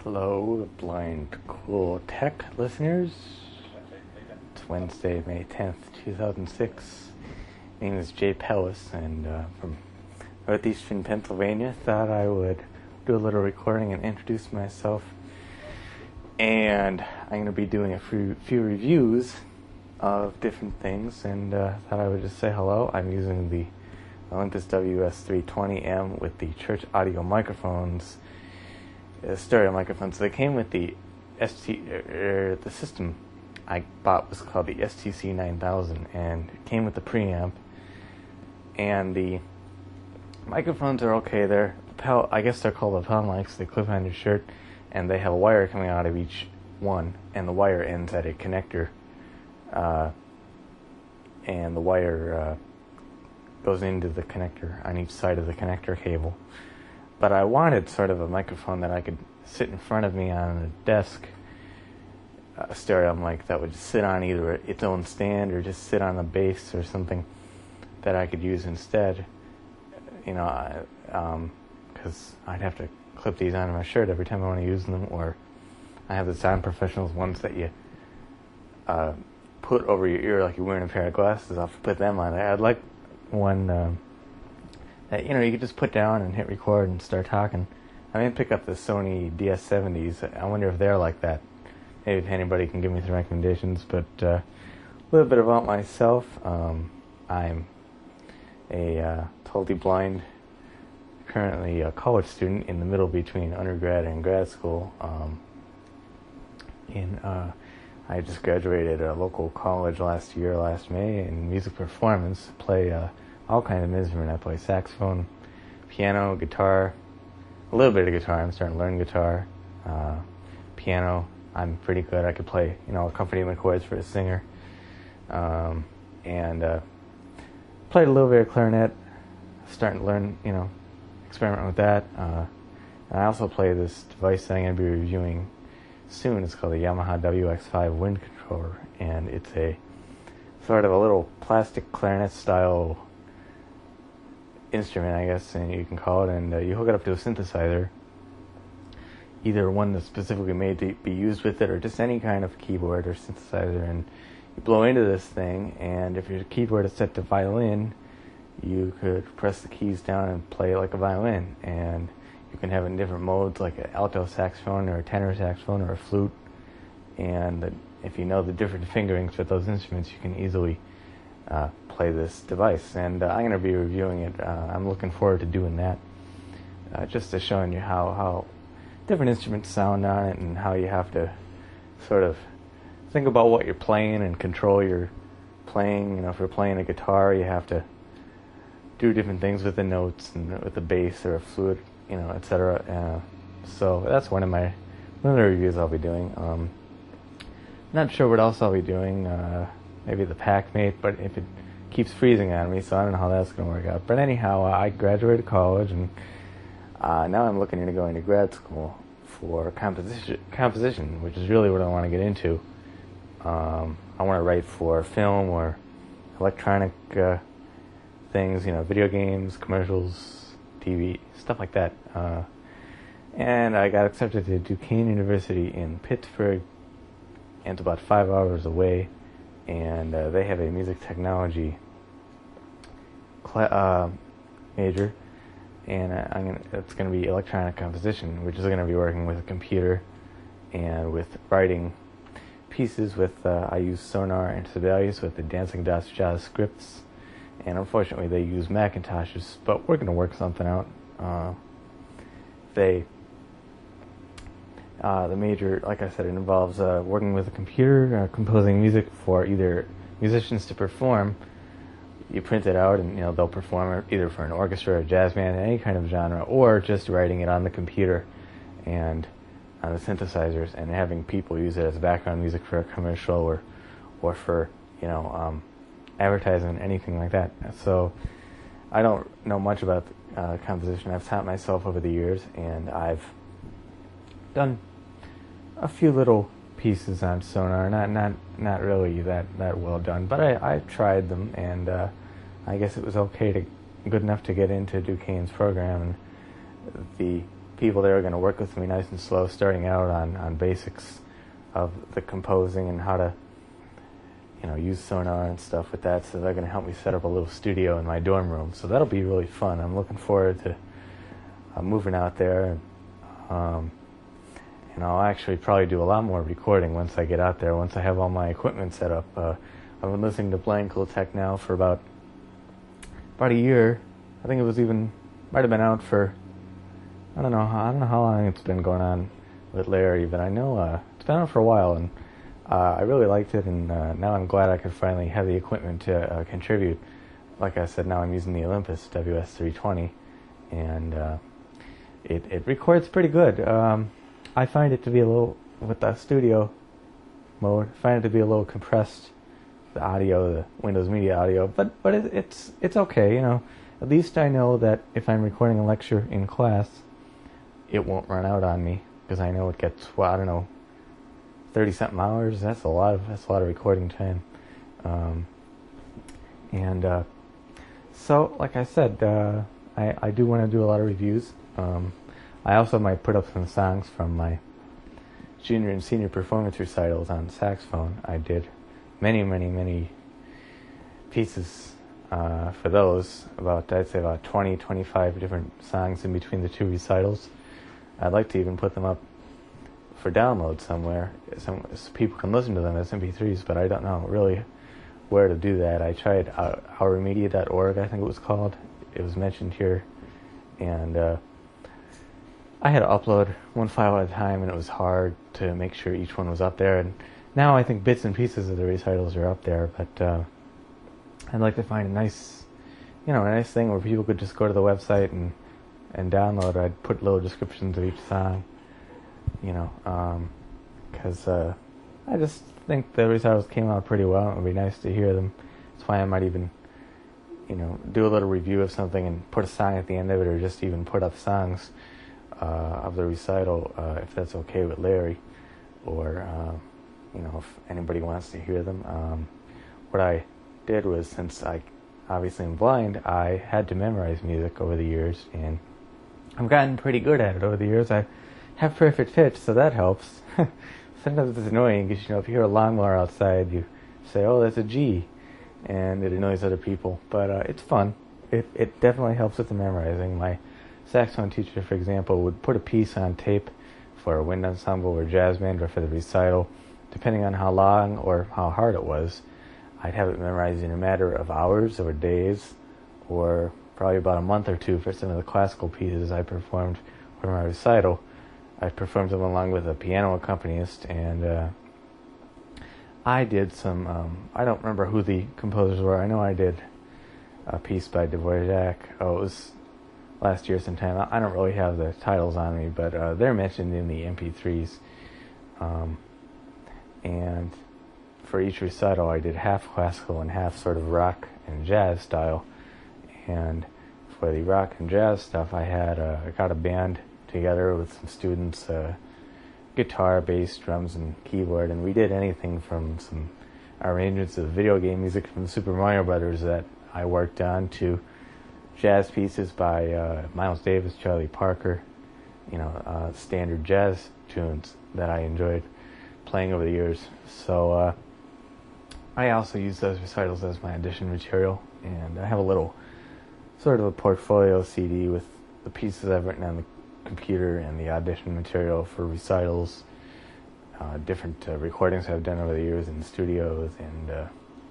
Hello, Blind Cool Tech listeners. It's Wednesday, May 10th, 2006. My name is Jay Pellis, and from northeastern Pennsylvania. Thought I would do a little recording and introduce myself. And I'm going to be doing a few reviews of different things, and thought I would just say hello. I'm using the Olympus WS320M with the Church Audio microphones, stereo microphones. So they came with the the system I bought was called the STC 9000, and it came with the preamp. And the microphones are okay. I guess they're called lapel mics. They clip on your shirt, and they have a wire coming out of each one, and the wire ends at a connector, and the wire goes into the connector on each side of the connector cable. But I wanted sort of a microphone that I could sit in front of me on a desk, a stereo mic that would sit on either its own stand or just sit on a base or something that I could use instead. Because I'd have to clip these onto my shirt every time I want to use them, or I have the Sound Professionals ones that you put over your ear like you're wearing a pair of glasses. I'll put them on. I'd like one that you could just put down and hit record and start talking. I mean, pick up the Sony DS70s. I wonder if they're like that. Maybe if anybody can give me some recommendations. But a little bit about myself. I'm a totally blind, currently a college student in the middle between undergrad and grad school. I just graduated at a local college last May, in music performance. Play all kinds of instruments. I play saxophone, piano, guitar, a little bit of guitar. I'm starting to learn guitar. Piano, I'm pretty good. I could play, accompaniment chords for a singer. And played a little bit of clarinet. Starting to learn, experiment with that. And I also play this device that I'm going to be reviewing soon. It's called the Yamaha WX5 wind controller, and it's a sort of a little plastic clarinet style instrument, I guess, and you can call it, and you hook it up to a synthesizer, either one that's specifically made to be used with it, or just any kind of keyboard or synthesizer, and you blow into this thing, and if your keyboard is set to violin, you could press the keys down and play it like a violin, and you can have it in different modes, like an alto saxophone or a tenor saxophone or a flute, and if you know the different fingerings for those instruments, you can easily play this device. And I'm going to be reviewing it. I'm looking forward to doing that, just to showing you how different instruments sound on it, and how you have to sort of think about what you're playing and control your playing. If you're playing a guitar, you have to do different things with the notes and with the bass or a flute, etc. So that's one of the reviews I'll be doing. Not sure what else I'll be doing. Maybe the PackMate, but if it keeps freezing on me, so I don't know how that's going to work out. But anyhow, I graduated college, and now I'm looking into going to grad school for composition, which is really what I want to get into. I want to write for film or electronic things, video games, commercials, TV, stuff like that. And I got accepted to Duquesne University in Pittsburgh, and it's about 5 hours away, and they have a music technology major, and it's going to be electronic composition, which is going to be working with a computer and with writing pieces with, I use Sonar and Sibelius with the Dancing Dots JavaScripts, and unfortunately they use Macintoshes, but we're going to work something out. The major, like I said, it involves working with a computer, composing music for either musicians to perform. You print it out, and they'll perform it either for an orchestra, a jazz band, any kind of genre, or just writing it on the computer and on the synthesizers, and having people use it as background music for a commercial or for advertising, anything like that. So I don't know much about composition. I've taught myself over the years, and I've done a few little pieces on Sonar, not really that well done, but I tried them, and I guess it was good enough to get into Duquesne's program. And the people there are going to work with me nice and slow, starting out on basics of the composing and how to, use Sonar and stuff with that. So they're going to help me set up a little studio in my dorm room. So that'll be really fun. I'm looking forward to moving out there. And I'll actually probably do a lot more recording once I get out there, once I have all my equipment set up. I've been listening to Blind Cool Tech now for about a year. I think might have been out for, I don't know how long it's been going on with Larry, but I know it's been out for a while, and I really liked it, and now I'm glad I could finally have the equipment to contribute. Like I said, now I'm using the Olympus WS320, and it records pretty good. I find it to be a little, with the studio mode, compressed, the audio, the Windows Media audio, but it's okay, At least I know that if I'm recording a lecture in class, it won't run out on me, because I know it gets, 30-something hours. That's a lot of recording time. So, like I said, I do want to do a lot of reviews. I also might put up some songs from my junior and senior performance recitals on saxophone. I did many pieces for those, I'd say about 20, 25 different songs in between the two recitals. I'd like to even put them up for download somewhere, so people can listen to them as MP3s, but I don't know really where to do that. I tried ourmedia.org, I think it was called. It was mentioned here, and I had to upload one file at a time, and it was hard to make sure each one was up there. And now I think bits and pieces of the recitals are up there, but I'd like to find a nice thing where people could just go to the website and download. I'd put little descriptions of each song, because I just think the recitals came out pretty well. It would be nice to hear them. That's why I might even, do a little review of something and put a song at the end of it, or just even put up songs of the recital, if that's okay with Larry, or if anybody wants to hear them. What I did was, since I obviously am blind, I had to memorize music over the years, and I've gotten pretty good at it over the years. I have perfect pitch, so that helps. Sometimes it's annoying because, if you hear a lawnmower outside, you say, oh, that's a G, and it annoys other people, but it's fun. It definitely helps with the memorizing. My saxophone teacher, for example, would put a piece on tape for a wind ensemble or jazz band or for the recital. Depending on how long or how hard it was, I'd have it memorized in a matter of hours or days, or probably about a month or two for some of the classical pieces I performed for my recital. I performed them along with a piano accompanist, and I did some, I don't remember who the composers were. I know I did a piece by Dvorak. Oh, it was last year sometime. I don't really have the titles on me, but they're mentioned in the MP3s. And for each recital, I did half classical and half sort of rock and jazz style. And for the rock and jazz stuff, I got a band together with some students, guitar, bass, drums, and keyboard, and we did anything from some arrangements of video game music from Super Mario Brothers that I worked on, to jazz pieces by Miles Davis, Charlie Parker, standard jazz tunes that I enjoyed playing over the years. So I also use those recitals as my audition material, and I have a little sort of a portfolio CD with the pieces I've written on the computer and the audition material for recitals, different recordings I've done over the years in studios and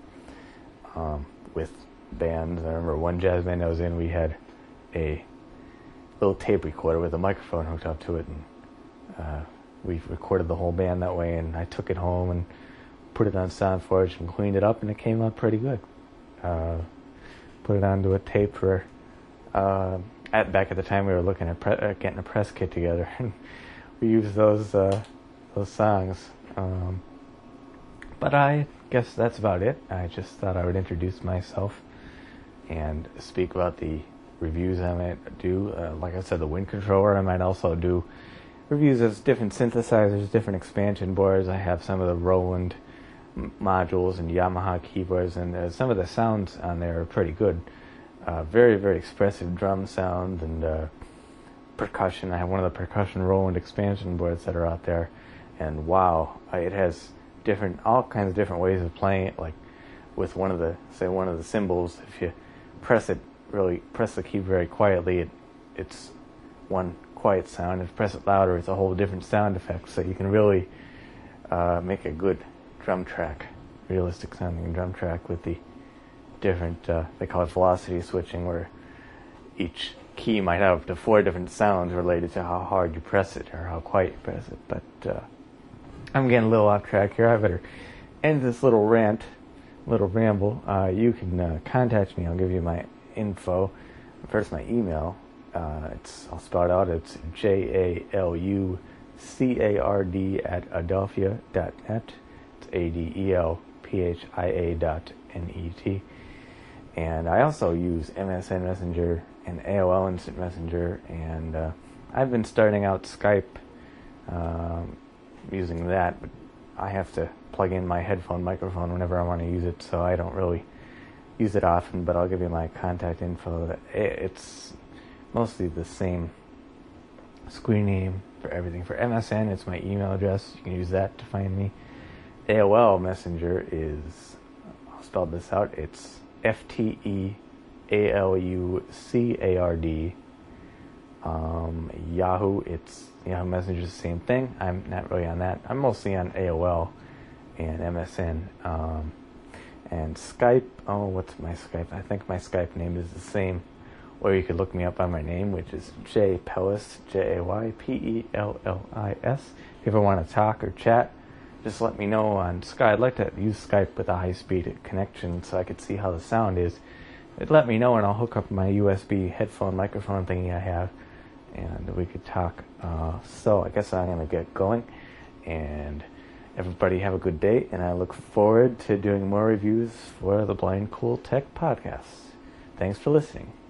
with bands. I remember one jazz band I was in, we had a little tape recorder with a microphone hooked up to it, and we recorded the whole band that way, and I took it home and put it on SoundForge and cleaned it up, and it came out pretty good. Put it onto a tape for back at the time we were looking at getting a press kit together, and we used those songs. But I guess that's about it. I just thought I would introduce myself and speak about the reviews I might do. Like I said, the Wind Controller. I might also do reviews of different synthesizers, different expansion boards. I have some of the Roland modules and Yamaha keyboards, and some of the sounds on there are pretty good. Very, very expressive drum sound, and percussion. I have one of the percussion Roland expansion boards that are out there, and wow, it has all kinds of different ways of playing it. Like with one of the cymbals, if you press the key very quietly, it's one quiet sound. If you press it louder, it's a whole different sound effect. So you can really make a good drum track, realistic sounding drum track with the different, they call it velocity switching, where each key might have up to 4 different sounds related to how hard you press it or how quiet you press it. But I'm getting a little off track here. I better end this little ramble. You can contact me. I'll give you my info. First, my email. I'll spell it out. It's JALUCARD@adelphia.net. It's ADELPHIA.net. And I also use MSN Messenger and AOL Instant Messenger, and I've been starting out Skype using that, but I have to plug in my headphone microphone whenever I want to use it, so I don't really use it often, but I'll give you my contact info. It's mostly the same screen name for everything. For MSN, it's my email address. You can use that to find me. AOL Messenger is, I'll spell this out, it's FTEALUCARD. Yahoo, Yahoo Messenger is the same thing. I'm not really on that. I'm mostly on AOL and MSN. And Skype, what's my Skype? I think my Skype name is the same. Or you could look me up by my name, which is Jay Pellis, JAYPELLIS. If you ever want to talk or chat, just let me know on Skype. I'd like to use Skype with a high-speed connection so I could see how the sound is. Let me know, and I'll hook up my USB headphone microphone thingy I have, and we could talk. So I guess I'm going to get going, and everybody have a good day, and I look forward to doing more reviews for the Blind Cool Tech podcast. Thanks for listening.